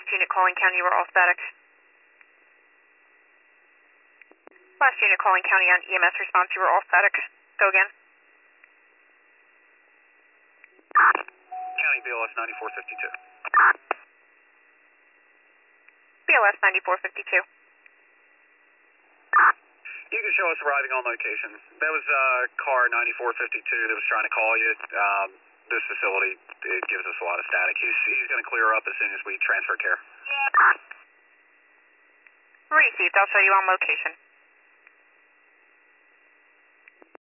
Last unit calling county, you were all static. Last unit calling county on EMS response, you were all static. Go again. County BLS 9452. BLS 9452. You can show us arriving on location. That was car 9452 that was trying to call you. This facility, it gives us a lot of static. He's going to clear up as soon as we transfer care. Received. I'll show you on location.